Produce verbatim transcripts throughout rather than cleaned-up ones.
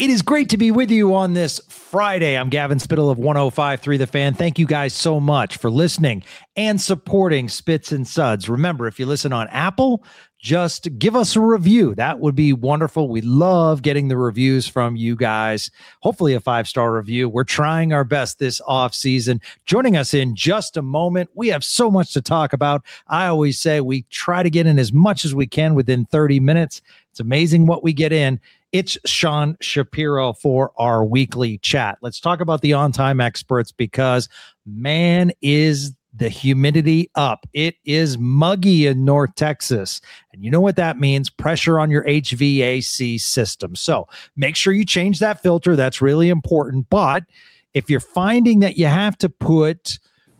It is great to be with you on this Friday. I'm Gavin Spittle of one oh five point three The Fan. Thank you guys so much for listening and supporting Spits and Suds. Remember, if you listen on Apple, just give us a review. That would be wonderful. We love getting the reviews from you guys. Hopefully a five-star review. We're trying our best this off season. Joining us in just a moment, we have so much to talk about. I always say we try to get in as much as we can within thirty minutes. It's amazing what we get in. It's Sean Shapiro for our weekly chat. Let's talk about the on-time experts because, man, is the humidity up. It is muggy in North Texas. And you know what that means? Pressure on your H V A C system. So make sure you change that filter. That's really important. But if you're finding that you have to put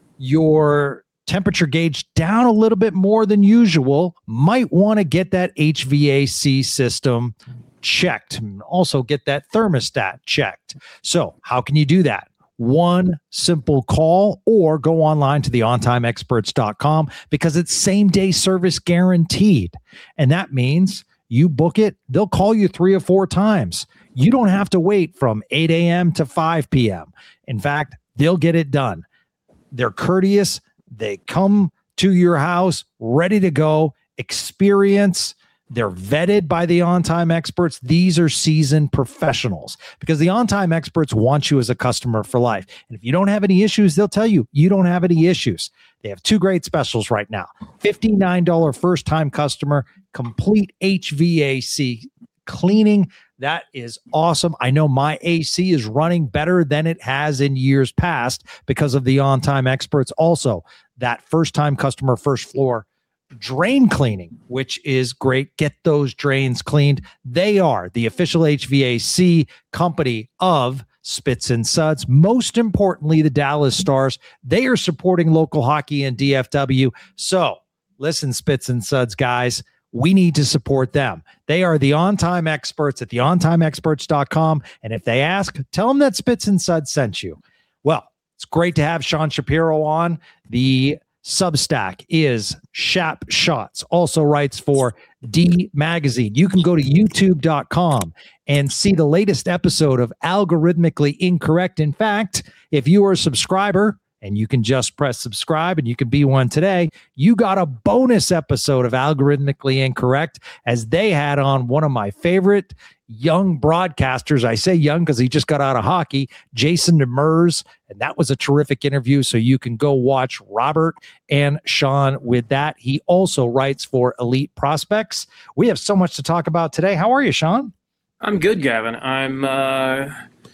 your temperature gauge down a little bit more than usual, might want to get that H V A C system checked. Also get that thermostat checked. So how can you do that? One simple call or go online to the on time experts dot com because it's same day service guaranteed. And that means you book it, they'll call you three or four times. You don't have to wait from eight a.m. to five p.m. In fact, they'll get it done. They're courteous. They come to your house ready to go. Experience. They're vetted by the on-time experts. These are seasoned professionals because the on-time experts want you as a customer for life. And if you don't have any issues, they'll tell you you don't have any issues. They have two great specials right now. fifty-nine dollars first-time customer, complete H V A C cleaning. That is awesome. I know my A C is running better than it has in years past because of the on-time experts. Also, that first-time customer, first floor drain cleaning, which is great. Get those drains cleaned. They are the official H V A C company of Spits and Suds. Most importantly, the Dallas Stars. They are supporting local hockey and D F W. So listen, Spits and Suds guys, we need to support them. They are the on-time experts at the on time experts dot com. And if they ask, tell them that Spits and Suds sent you. Well, it's great to have Sean Shapiro on. The Substack is Shap Shots, also writes for D Magazine. You can go to youtube dot com and see the latest episode of Algorithmically Incorrect. In fact, if you are a subscriber and you can just press subscribe and you can be one today, you got a bonus episode of Algorithmically Incorrect as they had on one of my favorite young broadcasters. I say young because he just got out of hockey, Jason Demers, and that was a terrific interview. So you can go watch Robert and Sean with that. He also writes for Elite Prospects. We have so much to talk about today. How are you, Sean? I'm good, Gavin. I'm uh,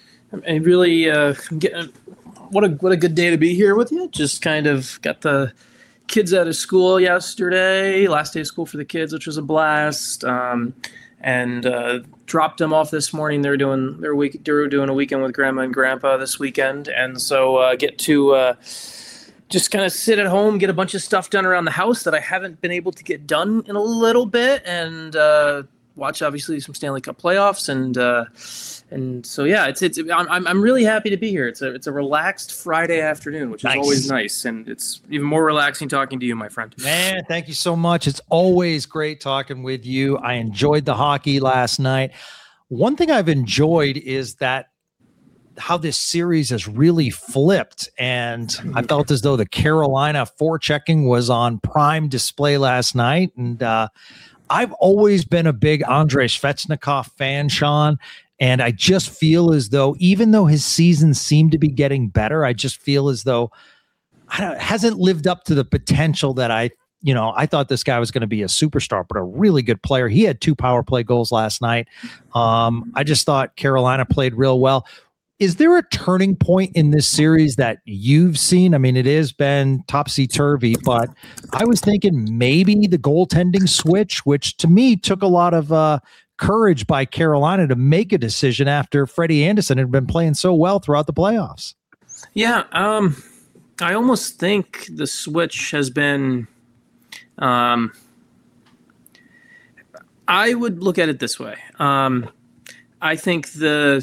I'm really uh, getting what a what a good day to be here with you. Just kind of got the kids out of school yesterday, last day of school for the kids, which was a blast. Um, and uh, dropped them off this morning. They're doing their week. They're doing a weekend with Grandma and Grandpa this weekend, and so uh, get to uh, just kind of sit at home, get a bunch of stuff done around the house that I haven't been able to get done in a little bit, and uh, watch obviously some Stanley Cup playoffs, and uh, and so yeah, it's it's I'm I'm really happy to be here. It's a it's a relaxed Friday afternoon, which is nice. Always nice, and it's even more relaxing talking to you, my friend. Man, thank you so much. It's always great talking with you. I enjoyed the hockey last night. One thing I've enjoyed is that how this series has really flipped, and I felt as though the Carolina forechecking was on prime display last night, and uh, I've always been a big Andrei Svechnikov fan, Sean. And I just feel as though, even though his season seemed to be getting better, I just feel as though I don't, hasn't lived up to the potential that I, you know, I thought this guy was going to be a superstar, but a really good player. He had two power play goals last night. Um, I just thought Carolina played real well. Is there a turning point in this series that you've seen? I mean, it has been topsy-turvy, but I was thinking maybe the goaltending switch, which to me took a lot of uh, courage by Carolina to make a decision after Freddie Anderson had been playing so well throughout the playoffs. Yeah, um, I almost think the switch has been um, – I would look at it this way. Um, I think the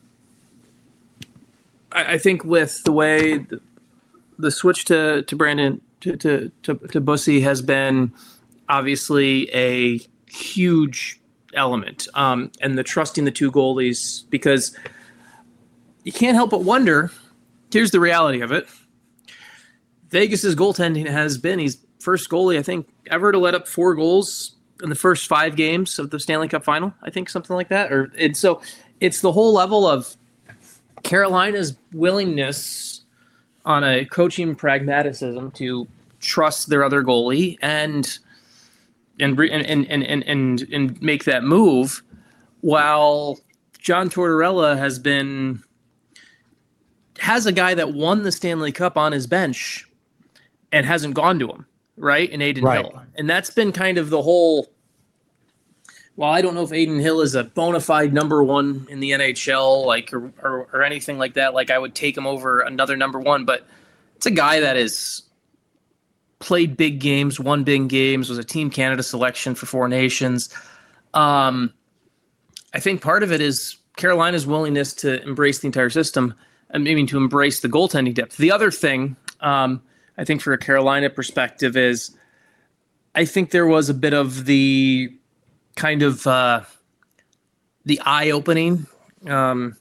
– I think with the way the, the switch to, to Brandon to, to, to, to Bussy has been obviously a huge element, um, and the trusting the two goalies, because you can't help but wonder. Here's the reality of it. Vegas's goaltending has been, he's first goalie, I think, ever to let up four goals in the first five games of the Stanley Cup final. I think something like that. Or and so it's the whole level of Carolina's willingness on a coaching pragmatism to trust their other goalie and and and and and and, and make that move, while John Tortorella has been has a guy that won the Stanley Cup on his bench and hasn't gone to him, right? And Adin right. Hill. And that's been kind of the whole, well, I don't know if Adin Hill is a bona fide number one in the N H L, like, or, or, or anything like that. Like, I would take him over another number one, but it's a guy that has played big games, won big games, was a Team Canada selection for Four Nations. Um, I think part of it is Carolina's willingness to embrace the entire system, and maybe to embrace the goaltending depth. The other thing, um, I think, for a Carolina perspective is, I think there was a bit of the kind of uh, the eye-opening. Um,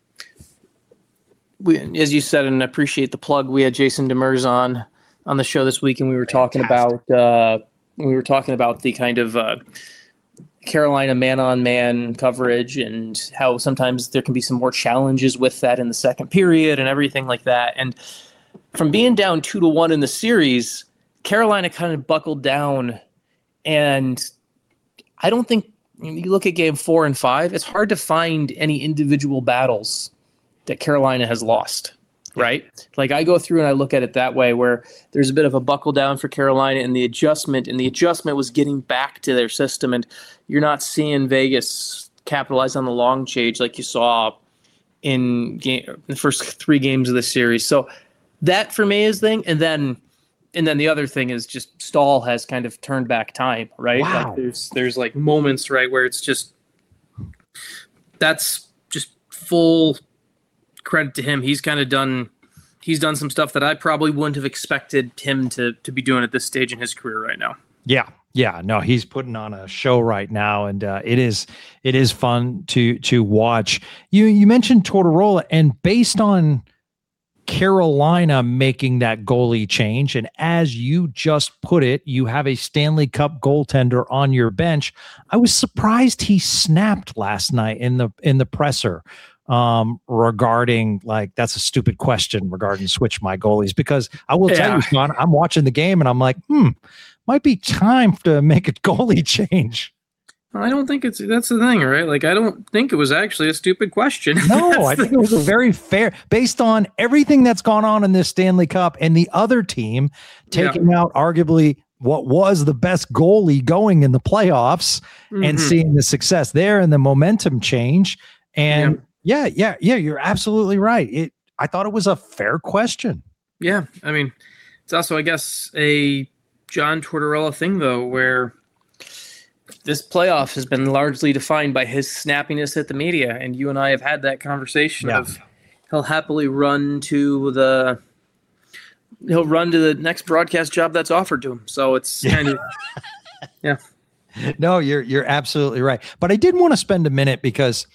we, as you said, and I appreciate the plug, we had Jason Demers on on the show this week, and we were talking Fantastic. about uh, we were talking about the kind of uh, Carolina man-on-man coverage and how sometimes there can be some more challenges with that in the second period and everything like that. And from being down two to one in the series, Carolina kind of buckled down. And I don't think, you look at game four and five, it's hard to find any individual battles that Carolina has lost, right? Like, I go through and I look at it that way, where there's a bit of a buckle down for Carolina in the adjustment, and the adjustment was getting back to their system. And you're not seeing Vegas capitalize on the long change like you saw in game, the first three games of the series. So that for me is the thing. And then, and then the other thing is just Stahl has kind of turned back time, right? Wow. Like there's, there's like moments, right, where it's just, that's just full credit to him. He's kind of done, he's done some stuff that I probably wouldn't have expected him to to be doing at this stage in his career right now. Yeah. Yeah, no, he's putting on a show right now, and uh, it is it is fun to to watch. You you mentioned Tortorella, and based on Carolina making that goalie change, and as you just put it, you have a Stanley Cup goaltender on your bench. I was surprised he snapped last night in the in the presser um, regarding, like, that's a stupid question regarding switch my goalies, because I will yeah. tell you, Sean, I'm watching the game and I'm like, hmm. might be time to make a goalie change. I don't think it's, that's the thing, right? Like, I don't think it was actually a stupid question. No, I think it was a very fair, based on everything that's gone on in this Stanley Cup and the other team taking yeah. out arguably what was the best goalie going in the playoffs, mm-hmm. and seeing the success there and the momentum change. And yeah, yeah, yeah, yeah you're absolutely right. It, I thought it was a fair question. Yeah. I mean, it's also, I guess, a John Tortorella thing, though, where this playoff has been largely defined by his snappiness at the media, and you and I have had that conversation yeah. of he'll happily run to the he'll run to the next broadcast job that's offered to him. So it's kind of yeah. No, you're you're absolutely right. But I did want to spend a minute, because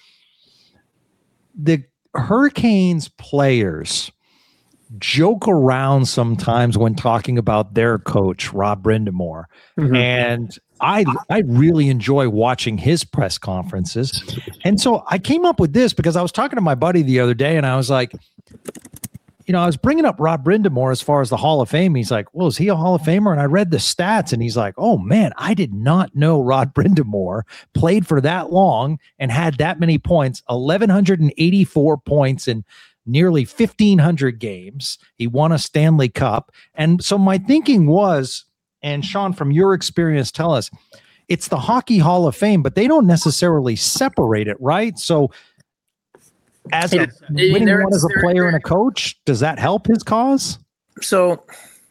the Hurricanes players joke around sometimes when talking about their coach, Rob Brind'Amour. Mm-hmm. And I I really enjoy watching his press conferences. And so I came up with this because I was talking to my buddy the other day, and I was like, you know, I was bringing up Rob Brind'Amour as far as the Hall of Fame. He's like, well, is he a Hall of Famer? And I read the stats, and he's like, oh man, I did not know Rod Brind'Amour played for that long and had that many points, eleven eighty-four points in nearly fifteen hundred games. He won a Stanley Cup. And so my thinking was, and Sean, from your experience, tell us, it's the Hockey Hall of Fame, but they don't necessarily separate it, right? So as a, winning one as a player and a coach, does that help his cause? So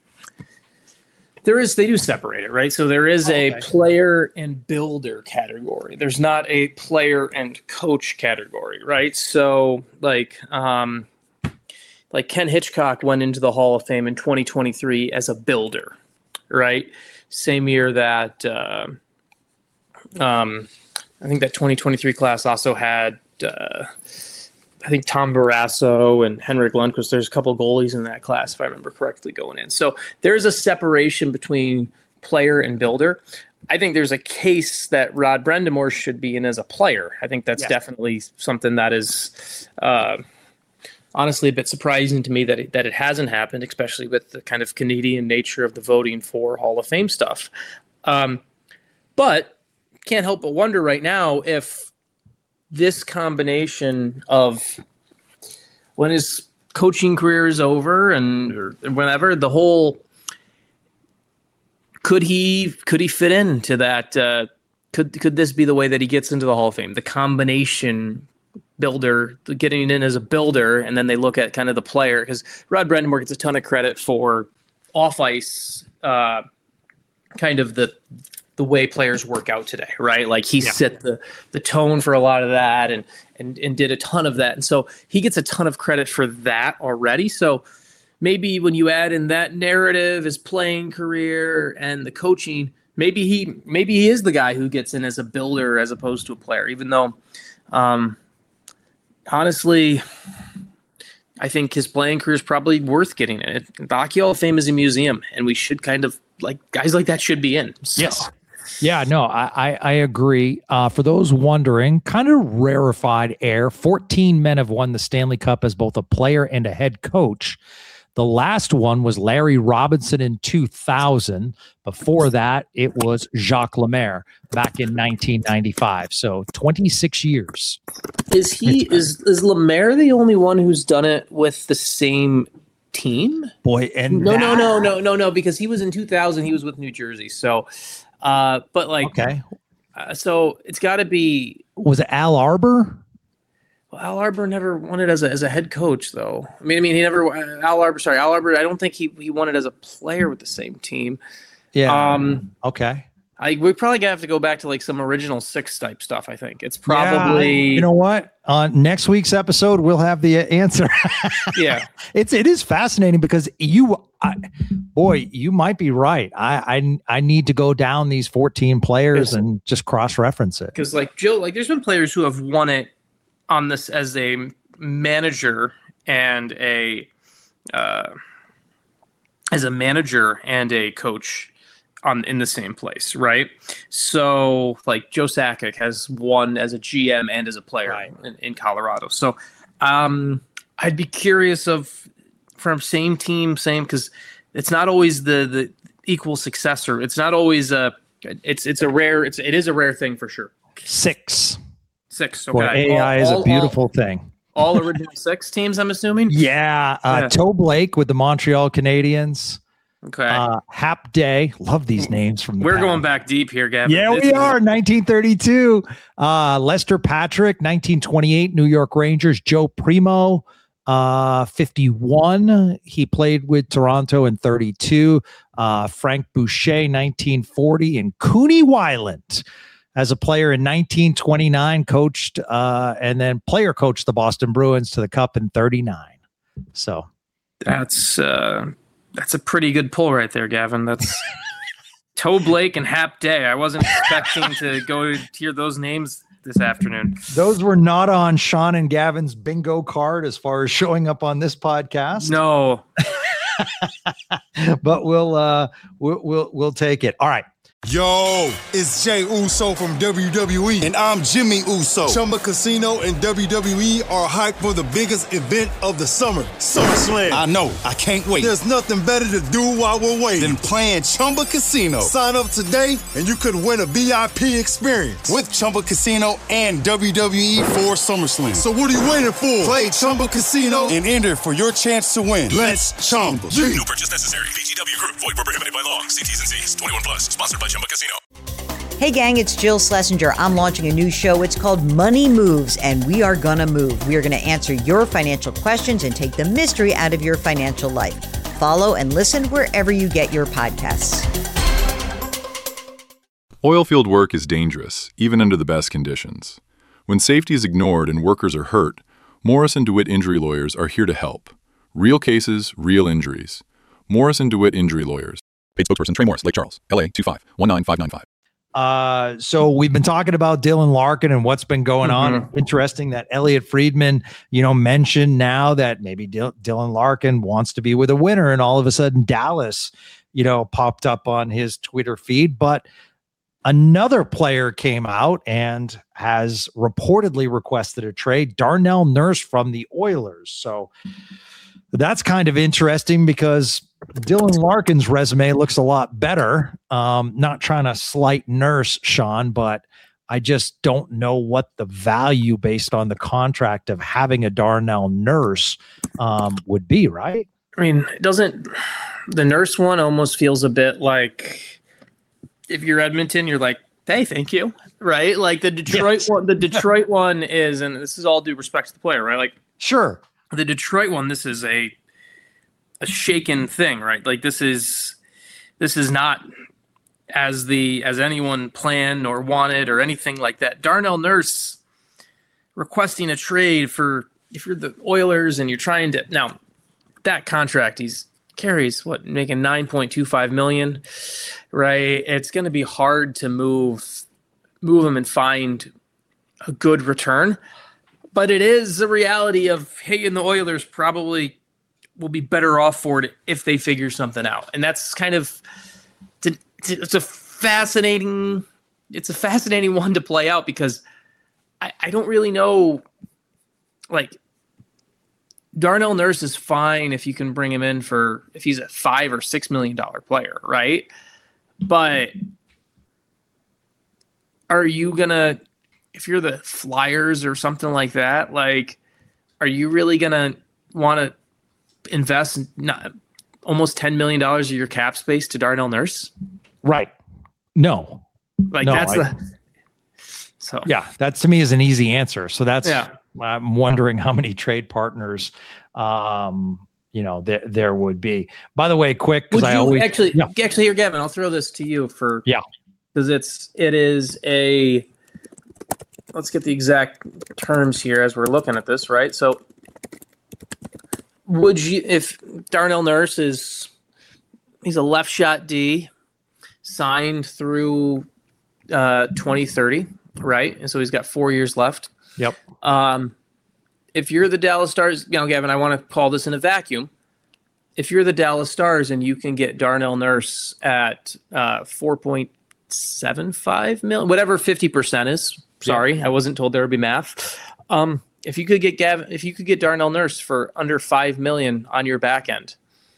there is, they do separate it, right? So there is a okay. player and builder category. There's not a player and coach category, right? So like, um, like Ken Hitchcock went into the Hall of Fame in twenty twenty-three as a builder, right? Same year that uh, um, I think that twenty twenty-three class also had, uh, I think Tom Barrasso and Henrik Lundqvist. There's a couple goalies in that class, if I remember correctly, going in. So there's a separation between player and builder. I think there's a case that Rod Brind'Amour should be in as a player. I think that's yeah. definitely something that is uh, honestly a bit surprising to me that it, that it hasn't happened, especially with the kind of Canadian nature of the voting for Hall of Fame stuff. Um, but can't help but wonder right now if this combination of when his coaching career is over and or whenever, the whole could he could he fit into that? Uh, could could this be the way that he gets into the Hall of Fame? The combination builder, getting in as a builder, and then they look at kind of the player, because Rod Brind'Amour gets a ton of credit for off ice, uh, kind of the the way players work out today, right? Like he yeah. set the the tone for a lot of that, and and and did a ton of that, and so he gets a ton of credit for that already. So maybe when you add in that narrative, his playing career and the coaching, maybe he maybe he is the guy who gets in as a builder as opposed to a player. Even though, um, honestly, I think his playing career is probably worth getting in. It. The Hockey Hall of Fame is a museum, and we should kind of like guys like that should be in. So. Yes. Yeah, no, I, I, I agree. Uh, for those wondering, kind of rarefied air. fourteen men have won the Stanley Cup as both a player and a head coach. The last one was Larry Robinson in two thousand. Before that, it was Jacques Lemaire back in nineteen ninety-five. So twenty-six years. Is he is is Lemaire the only one who's done it with the same team? Boy, and no, that, no, no, no, no, no, because he was in two thousand. He was with New Jersey. So, uh, but like, okay, uh, so it's got to be. Was it Al Arbour? Well, Al Arbour never won it as a as a head coach, though. I mean, I mean, he never Al Arbour. Sorry, Al Arbour. I don't think he he won it as a player with the same team. Yeah. Um. Okay. I we probably gonna have to go back to like some original six type stuff. I think it's probably. Yeah, you know what? On next week's episode, we'll have the answer. Yeah, it's it is fascinating because you, I, boy, you might be right. I I I need to go down these fourteen players and just cross reference it. Because like Jill, like there's been players who have won it on this as a manager and a uh, as a manager and a coach on in the same place, right? So like Joe Sakic has won as a G M and as a player right. in, in Colorado. So um, I'd be curious of from same team, same because it's not always the the equal successor. It's not always a it's it's a rare it's it is a rare thing for sure. Six. Six. Okay. Boy, A I all, is a beautiful all, thing. All original six teams, I'm assuming. Yeah. Uh, yeah. Toe Blake with the Montreal Canadiens. Okay. Uh, Hap Day. Love these names from the We're past. going back deep here, Gavin. Yeah, this we is- are. nineteen thirty-two. Uh, Lester Patrick, nineteen twenty-eight, New York Rangers. Joe Primo, uh, fifty-one. He played with Toronto in thirty-two. Uh, Frank Boucher, nineteen forty. And Cooney Weiland, as a player in nineteen twenty-nine, coached uh, and then player coached the Boston Bruins to the Cup in thirty-nine. So that's uh, that's a pretty good pull right there, Gavin. That's Toe Blake and Hap Day. I wasn't expecting to go hear those names this afternoon. Those were not on Sean and Gavin's bingo card as far as showing up on this podcast. No, but we'll uh, we'll we'll we'll take it. All right. Yo, it's Jay Uso from W W E, and I'm Jimmy Uso. Chumba Casino and W W E are hyped for the biggest event of the summer, SummerSlam. I know, I can't wait. There's nothing better to do while we're waiting than playing Chumba Casino. Sign up today, and you could win a V I P experience with Chumba Casino and W W E for SummerSlam. So what are you waiting for? Play Chumba Casino and enter for your chance to win. Let's Chumba. Yeah. No purchase necessary. V G W Group. Void where prohibited by law. See T's and C's. twenty-one plus. Sponsored by Chumba Casino. Hey gang, it's Jill Schlesinger. I'm launching a new show. It's called Money Moves, and we are gonna move. We are gonna answer your financial questions and take the mystery out of your financial life. Follow and listen wherever you get your podcasts. Oilfield work is dangerous, even under the best conditions. When safety is ignored and workers are hurt, Morris and DeWitt Injury Lawyers are here to help. Real cases, real injuries. Morris and DeWitt Injury Lawyers. Paid spokesperson Trey Morris, Lake Charles, L A two five one nine five nine five. Uh, so we've been talking about Dylan Larkin and what's been going Mm-hmm. on. Interesting that Elliot Friedman, you know, mentioned now that maybe Dil- Dylan Larkin wants to be with a winner, and all of a sudden Dallas, you know, popped up on his Twitter feed. But another player came out and has reportedly requested a trade, Darnell Nurse from the Oilers. So that's kind of interesting because Dylan Larkin's resume looks a lot better. Um, not trying to slight Nurse, Sean, but I just don't know what the value based on the contract of having a Darnell Nurse um, would be, right? I mean, it doesn't the Nurse one almost feels a bit like if you're Edmonton, you're like, hey, thank you, right? Like the Detroit Yes. one, the Detroit one is, and this is all due respect to the player, right? Like Sure. the Detroit one, this is a a shaken thing, right? Like this is this is not as the as anyone planned or wanted or anything like that. Darnell Nurse requesting a trade for if you're the Oilers and you're trying to now that contract he's carries what making nine point two five million, right? It's going to be hard to move move him and find a good return. But it is the reality of, hey, and the Oilers probably will be better off for it if they figure something out. And that's kind of, it's a fascinating, it's a fascinating one to play out because I, I don't really know, like, Darnell Nurse is fine if you can bring him in for, if he's a five or six million dollar player, right? But are you going to, if you're the Flyers or something like that, like, are you really going to want to invest not, almost ten million dollars of your cap space to Darnell Nurse? Right. No. Like No, that's I- the, so Yeah, that to me is an easy answer. So that's, Yeah. I'm wondering how many trade partners, um, you know, there, there would be. By the way, quick, because Would I you always, actually, Yeah. actually here, Gavin, I'll throw this to you for, Yeah. because it's, it is a, let's get the exact terms here as we're looking at this, right? So would you, if Darnell Nurse is, he's a left shot D signed through uh, twenty thirty, right? And so he's got four years left. Yep. Um, if you're the Dallas Stars, you know, Gavin, I want to call this in a vacuum. If you're the Dallas Stars and you can get Darnell Nurse at uh, four point seven five million, whatever fifty percent is. Sorry, I wasn't told there would be math. Um, if you could get Gavin, if you could get Darnell Nurse for under five million on your back end,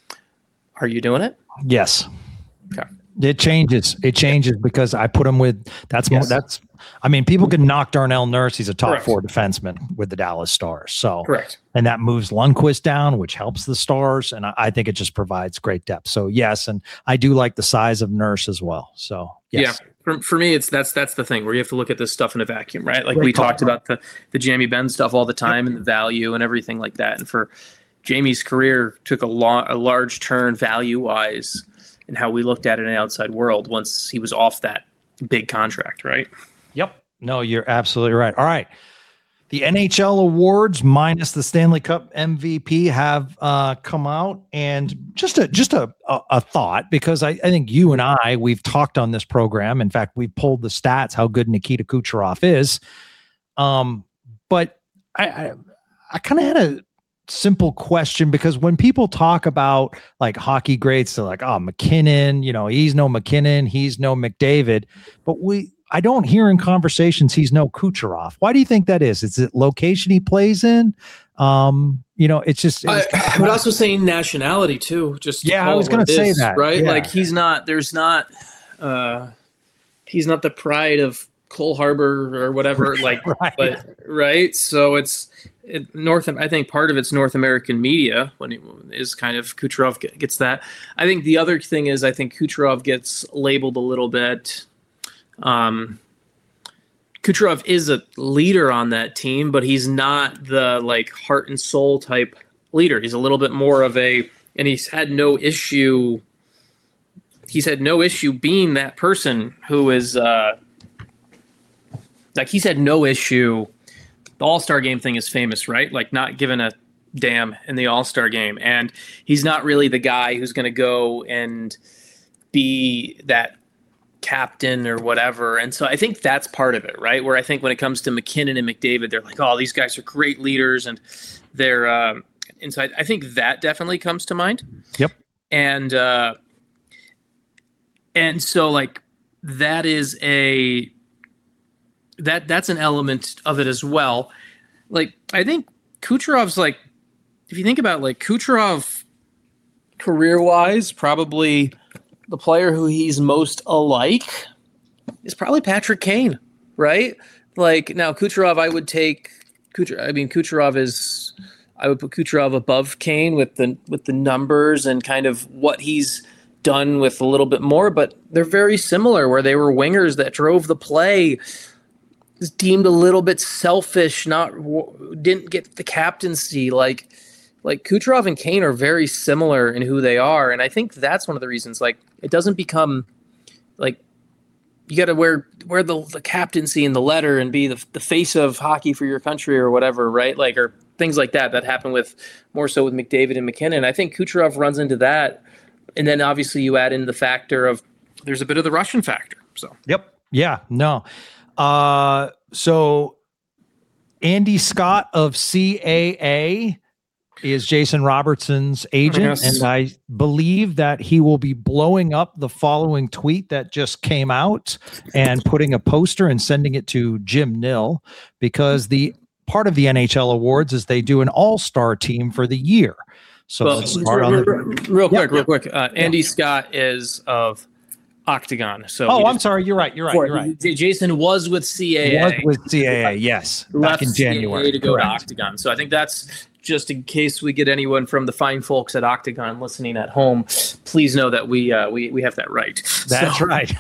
are you doing it? Yes. Okay. It changes. It changes because I put him with that's more Yes. that's I mean, people can knock Darnell Nurse. He's a top Correct. four defenseman with the Dallas Stars. So Correct. and that moves Lundqvist down, which helps the Stars. And I, I think it just provides great depth. So yes, and I do like the size of Nurse as well. So yes. Yeah. For, for me, it's that's that's the thing where you have to look at this stuff in a vacuum, right? Like Great we call. talked about the the Jamie Benn stuff all the time and the value and everything like that. And for Jamie's career, took a lot a large turn value wise in how we looked at it in the outside world once he was off that big contract, right? Yep. No, you're absolutely right. All right. The N H L awards minus the Stanley Cup M V P have uh, come out, and just a just a a, a thought, because I, I think you and I we've talked on this program. In fact, we pulled the stats how good Nikita Kucherov is. Um, but I I, I kind of had a simple question, because when people talk about like hockey greats, they're like, oh, McKinnon, you know, he's no McKinnon, he's no McDavid, but we. I don't hear in conversations he's no Kucherov. Why do you think that is? Is it location he plays in? Um, you know, it's just. I, It's, I would also say nationality too. Just to Yeah, I call was it gonna what it say is, that, right? yeah. Like he's not. There's not. Uh, he's not the pride of Cole Harbor or whatever. Like, Right. but right. So it's it, North. I think part of it's North American media when it is kind of Kucherov get- gets that. I think the other thing is I think Kucherov gets labeled a little bit. Um, Kucherov is a leader on that team, but he's not the like heart and soul type leader. He's a little bit more of a, and he's had no issue. He's had no issue being that person who is uh, like he's had no issue. The All-Star game thing is famous, right? Like not giving a damn in the All-Star game, and he's not really the guy who's going to go and be that captain or whatever. And so I think that's part of it, right? Where I think when it comes to McKinnon and McDavid, they're like, oh, these guys are great leaders. And they're, um, and so I, I think that definitely comes to mind. Yep. And, uh, and so like, that is a, that that's an element of it as well. Like, I think Kucherov's like, if you think about like Kucherov career wise, probably the player who he's most alike is probably Patrick Kane, right? Like now Kucherov, I would take Kucher. I mean, Kucherov is, I would put Kucherov above Kane with the, with the numbers and kind of what he's done with a little bit more, but they're very similar where they were wingers that drove the play, was deemed a little bit selfish, not didn't get the captaincy. Like, like Kucherov and Kane are very similar in who they are. And I think that's one of the reasons, like, it doesn't become like you got to wear, wear the, the captaincy and the letter and be the, the face of hockey for your country or whatever. Right. Like, or things like that, that happen with more so with McDavid and McKinnon. I think Kucherov runs into that. And then obviously you add in the factor of there's a bit of the Russian factor. So, yep. Yeah, no. Uh, so Andy Scott of C A A is Jason Robertson's agent. Yes. And I believe that he will be blowing up the following tweet that just came out and putting a poster and sending it to Jim Nill, because the part of the N H L awards is they do an all-star team for the year. So well, let's start real, on the, real quick, yeah, real quick. Uh, Andy yeah. Scott is of Octagon. So oh, I'm sorry. You're right. You're right. You're right. Jason was with C A A. Was with C A A. Yes, left back in January C A A to go Correct. to Octagon. So I think that's just in case we get anyone from the fine folks at Octagon listening at home. Please know that we uh, we we have that right. That's so. right.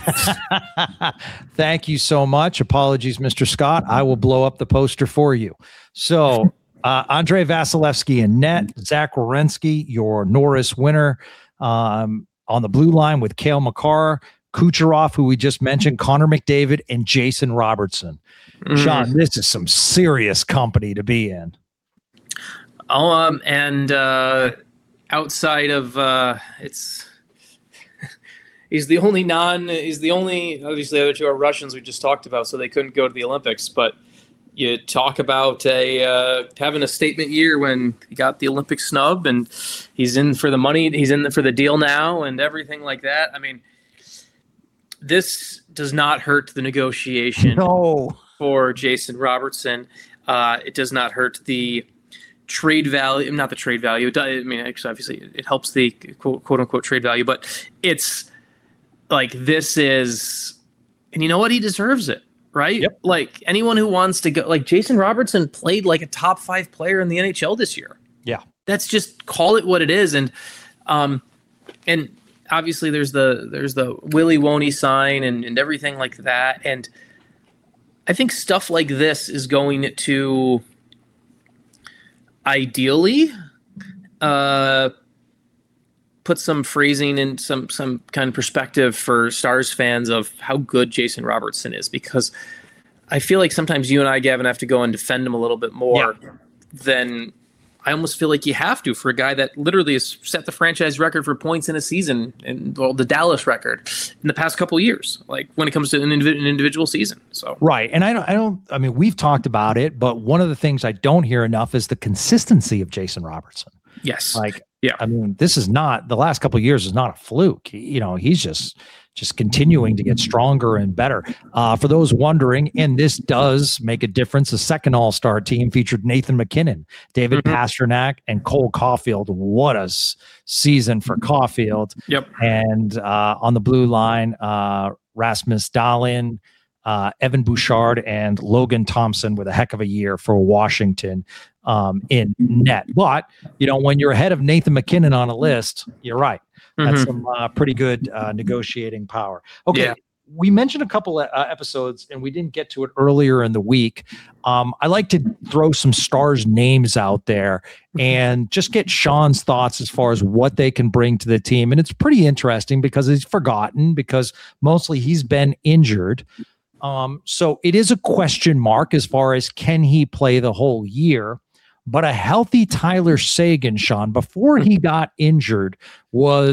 Thank you so much. Apologies, Mister Scott. I will blow up the poster for you. So. Uh, Andrei Vasilevsky in net, Zach Werenski, your Norris winner, um, on the blue line with Cale Makar, Kucherov, who we just mentioned, Connor McDavid, and Jason Robertson. Mm. Sean, this is some serious company to be in. Oh, um, and uh, outside of uh, it's, he's the only non. He's the only. Obviously, the other two are Russians we just talked about, so they couldn't go to the Olympics, but. You talk about a uh, having a statement year when he got the Olympic snub and he's in for the money. He's in for the deal now and everything like that. I mean, this does not hurt the negotiation no. for Jason Robertson. Uh, it does not hurt the trade value, not the trade value. It does, I mean, actually, obviously, it helps the quote, quote unquote trade value, but it's like this is, and you know what? He deserves it. Right? Yep. Like anyone who wants to go, like Jason Robertson played like a top five player in the N H L this year. Yeah. That's just call it what it is. And, um, and obviously there's the, there's the Willie Woney sign and, and everything like that. And I think stuff like this is going to ideally, uh, put some phrasing and some some kind of perspective for Stars fans of how good Jason Robertson is, because I feel like sometimes you and I, Gavin, have to go and defend him a little bit more yeah. than I almost feel like you have to for a guy that literally has set the franchise record for points in a season, and well, the Dallas record in the past couple of years, like when it comes to an, indiv- an individual season. So right, and I don't, I don't, I mean, we've talked about it, but one of the things I don't hear enough is the consistency of Jason Robertson. Yes, like. Yeah, I mean, this is not the last couple of years is not a fluke. He, you know, he's just just continuing to get stronger and better. Uh, for those wondering, and this does make a difference. The second All-Star team featured Nathan McKinnon, David mm-hmm. Pastrnak, and Cole Caulfield. What a s- season for Caulfield! Yep. And uh, on the blue line, uh, Rasmus Dahlin, uh, Evan Bouchard, and Logan Thompson with a heck of a year for Washington. Um, in net. But, you know, when you're ahead of Nathan McKinnon on a list, you're right. That's mm-hmm. some uh, pretty good uh, negotiating power. Okay. Yeah. We mentioned a couple of uh, episodes and we didn't get to it earlier in the week. Um, I like to throw some Stars names out there and just get Sean's thoughts as far as what they can bring to the team. And it's pretty interesting because he's forgotten because mostly he's been injured. Um, so it is a question mark as far as can he play the whole year? But a healthy Tyler Seguin, Sean, before he got injured, was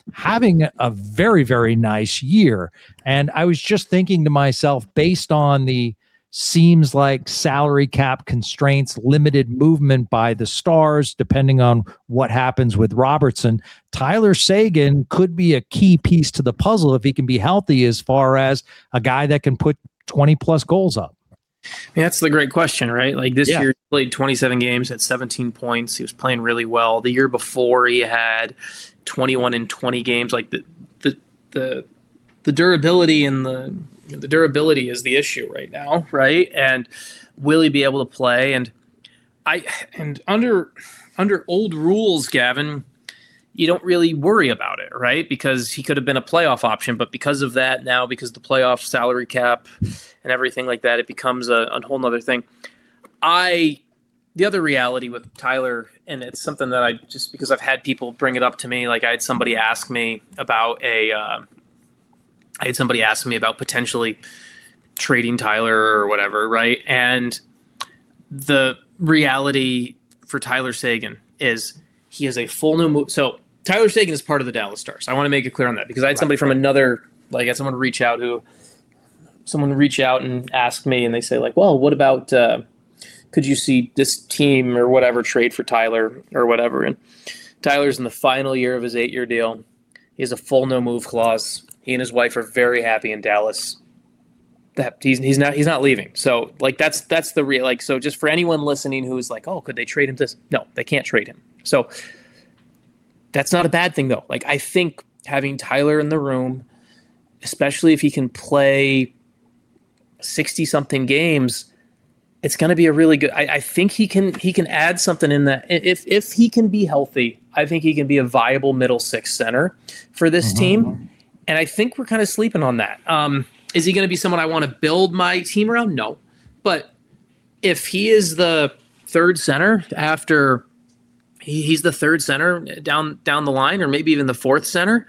having a very, very nice year. And I was just thinking to myself, based on the seems like salary cap constraints, limited movement by the Stars, depending on what happens with Robertson, Tyler Seguin could be a key piece to the puzzle if he can be healthy, as far as a guy that can put twenty plus goals up. I mean, that's the great question, right? Like this Yeah. year, he played twenty-seven games at seventeen points. He was playing really well. The year before, he had twenty-one in twenty games. Like the the the the durability and the the durability is the issue right now, right? And will he be able to play? And I and under under old rules, Gavin, you don't really worry about it, right? Because he could have been a playoff option, but because of that now, because the playoff salary cap and everything like that, it becomes a, a whole nother thing. I, the other reality with Tyler, and it's something that I just, because I've had people bring it up to me, like I had somebody ask me about a, uh, I had somebody ask me about potentially trading Tyler or whatever, right? And the reality for Tyler Seguin is he is a full new move. So Tyler Seguin is part of the Dallas Stars. I want to make it clear on that because I had somebody from another, like I had someone reach out who, someone reach out and ask me, and they say like, well, what about, uh, could you see this team or whatever trade for Tyler or whatever? And Tyler's in the final year of his eight-year deal. He has a full no move clause. He and his wife are very happy in Dallas. That he's he's not he's not leaving. So like that's that's the real like so just for anyone listening who's like, oh, could they trade him this? No, they can't trade him. So that's not a bad thing though. Like I think having Tyler in the room, especially if he can play sixty something games, it's going to be a really good. I, I think he can he can add something in that. If if he can be healthy, I think he can be a viable middle six center for this mm-hmm. team. And I think we're kind of sleeping on that. Um, is he going to be someone I want to build my team around? No. But if he is the third center after he, he's the third center down down the line, or maybe even the fourth center,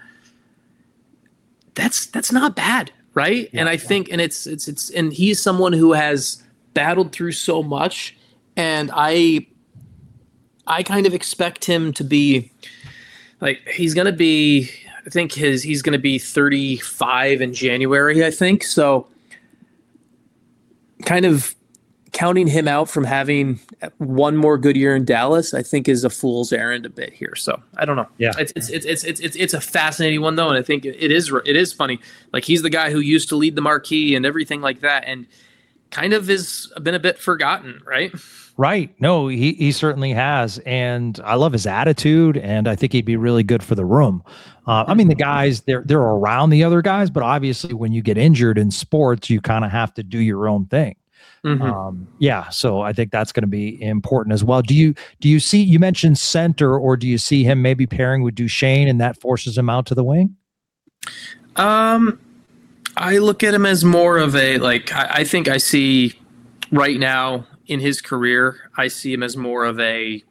that's that's not bad, right? Yeah, and I yeah. think, and it's it's it's and he's someone who has battled through so much, and I I kind of expect him to be like he's going to be. I think his he's going to be thirty-five in January, I think. So kind of counting him out from having one more good year in Dallas, I think is a fool's errand a bit here. So I don't know. Yeah. It's it's it's it's it's it's, it's a fascinating one though. And I think it is it is funny. Like he's the guy who used to lead the marquee and everything like that. And kind of has been a bit forgotten, right? Right. No, he he certainly has. And I love his attitude, and I think he'd be really good for the room. Uh, I mean, the guys, they're, they're around the other guys, but obviously when you get injured in sports, you kind of have to do your own thing. Mm-hmm. Um, yeah. So I think that's going to be important as well. Do you, do you see, you mentioned center, or do you see him maybe pairing with Duchesne and that forces him out to the wing? Um, I look at him as more of a, like, I, I think I see right now in his career, I see him as more of a,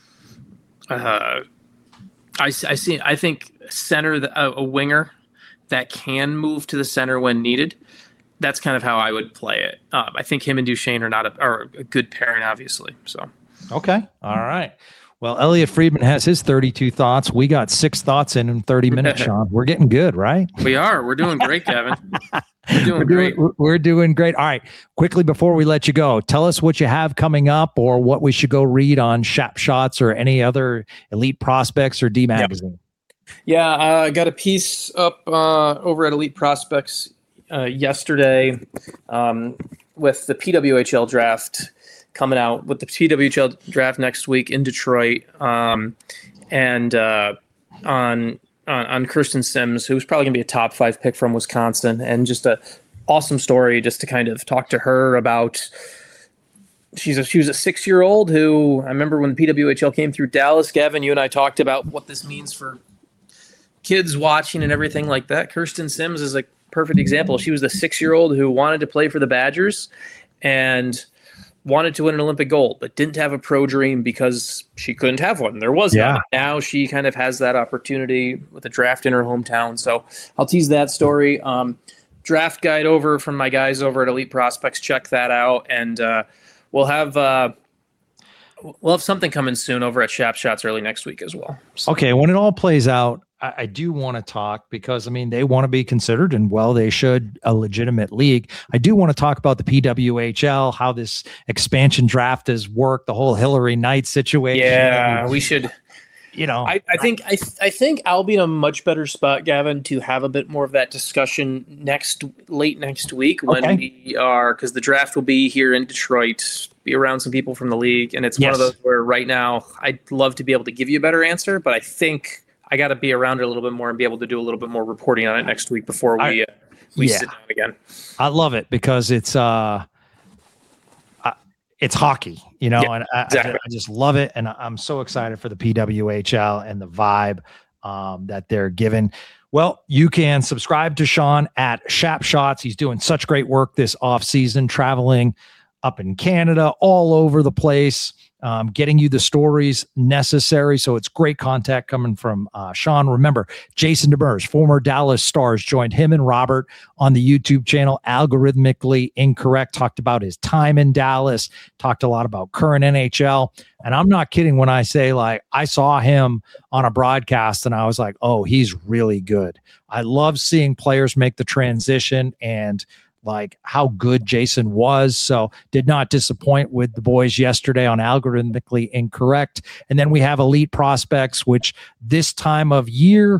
uh, I, I see, I think center, a, a winger that can move to the center when needed. That's kind of how I would play it. Um, I think him and Duchesne are not a, are a good pairing, obviously. So, okay. All right. Well, Elliot Friedman has his thirty-two thoughts. We got six thoughts in in thirty minutes, Sean. We're getting good, right? We are. We're doing great, Kevin. We're doing we're great. Doing, we're doing great. All right. Quickly, before we let you go, tell us what you have coming up, or what we should go read on Shap Shots or any other Elite Prospects or D Magazine. Yep. Yeah, uh, I got a piece up uh, over at Elite Prospects uh, yesterday um, with the P W H L draft coming out, with the P W H L draft next week in Detroit, um, and uh, on, on on Kirsten Sims, who's probably going to be a top five pick from Wisconsin, and just a awesome story just to kind of talk to her about. She's a she was a six year old who I remember when the P W H L came through Dallas. Gavin, you and I talked about what this means for kids watching and everything like that. Kirsten Sims is a perfect example. She was the six year old who wanted to play for the Badgers and wanted to win an Olympic gold, but didn't have a pro dream because she couldn't have one. There was yeah. none. Now she kind of has that opportunity with a draft in her hometown. So I'll tease that story. Um, draft guide over from my guys over at Elite Prospects. Check that out. And uh, we'll have uh, we'll have something coming soon over at Shap Shots early next week as well. So. Okay, when it all plays out, I, I do want to talk because, I mean, they want to be considered, and well, they should, a legitimate league. I do want to talk about the P W H L, how this expansion draft has worked, the whole Hilary Knight situation. Yeah, we should. You know, I, I think I, I think I'll be in a much better spot, Gavin, to have a bit more of that discussion next late next week when Okay. we are, because the draft will be here in Detroit, be around some people from the league, and it's Yes. one of those where right now I'd love to be able to give you a better answer, but I think I got to be around it a little bit more and be able to do a little bit more reporting on it next week before we uh, we yeah. sit down again. I love it because it's uh, uh it's hockey, you know, Yeah, and I, exactly. I, I just love it, and I'm so excited for the P W H L and the vibe um, that they're given. Well, you can subscribe to Sean at Shap Shots. He's doing such great work this off season, traveling up in Canada, all over the place, um, getting you the stories necessary. So it's great contact coming from uh, Sean. Remember, Jason Demers, former Dallas Stars, joined him and Robert on the YouTube channel Algorithmically Incorrect, talked about his time in Dallas, talked a lot about current N H L. And I'm not kidding when I say, like, I saw him on a broadcast and I was like, oh, he's really good. I love seeing players make the transition and like how good Jason was. So did not disappoint with the boys yesterday on Algorithmically Incorrect. And then we have Elite Prospects, which this time of year,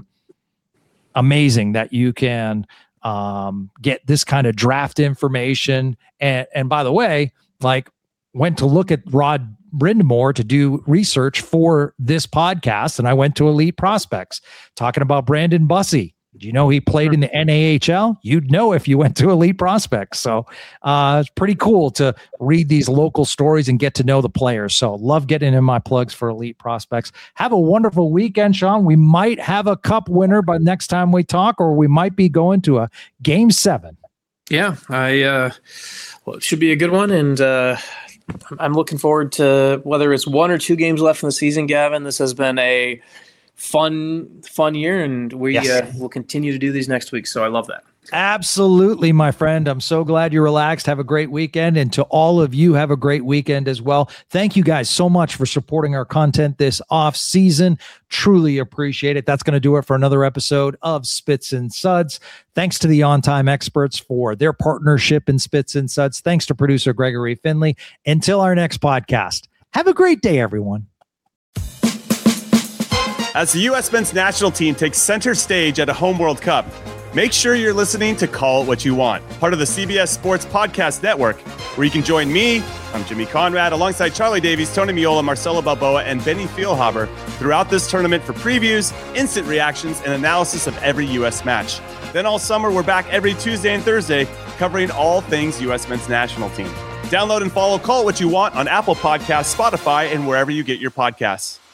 amazing that you can um, get this kind of draft information. And, and by the way, like went to look at Rod Brindamore to do research for this podcast. And I went to Elite Prospects talking about Brandon Bussey. Did you know he played in the N A H L? You'd know if you went to Elite Prospects. So uh, it's pretty cool to read these local stories and get to know the players. So love getting in my plugs for Elite Prospects. Have a wonderful weekend, Sean. We might have a cup winner by next time we talk, or we might be going to a game seven. Yeah, I uh, well, it should be a good one, and uh, I'm looking forward to whether it's one or two games left in the season, Gavin. This has been a fun, fun year, and we Yes. uh, will continue to do these next week. So I love that. Absolutely, my friend. I'm so glad you're relaxed. Have a great weekend. And to all of you, have a great weekend as well. Thank you guys so much for supporting our content this off season. Truly appreciate it. That's going to do it for another episode of Spits and Suds. Thanks to the On Time Experts for their partnership in Spits and Suds. Thanks to producer Gregory Finley. Until our next podcast, have a great day, everyone. As the U S men's national team takes center stage at a home World Cup, make sure you're listening to Call It What You Want, part of the C B S Sports Podcast Network, where you can join me, I'm Jimmy Conrad, alongside Charlie Davies, Tony Miola, Marcelo Balboa, and Benny Feilhaber throughout this tournament for previews, instant reactions, and analysis of every U S match. Then all summer, we're back every Tuesday and Thursday, covering all things U S men's national team. Download and follow Call It What You Want on Apple Podcasts, Spotify, and wherever you get your podcasts.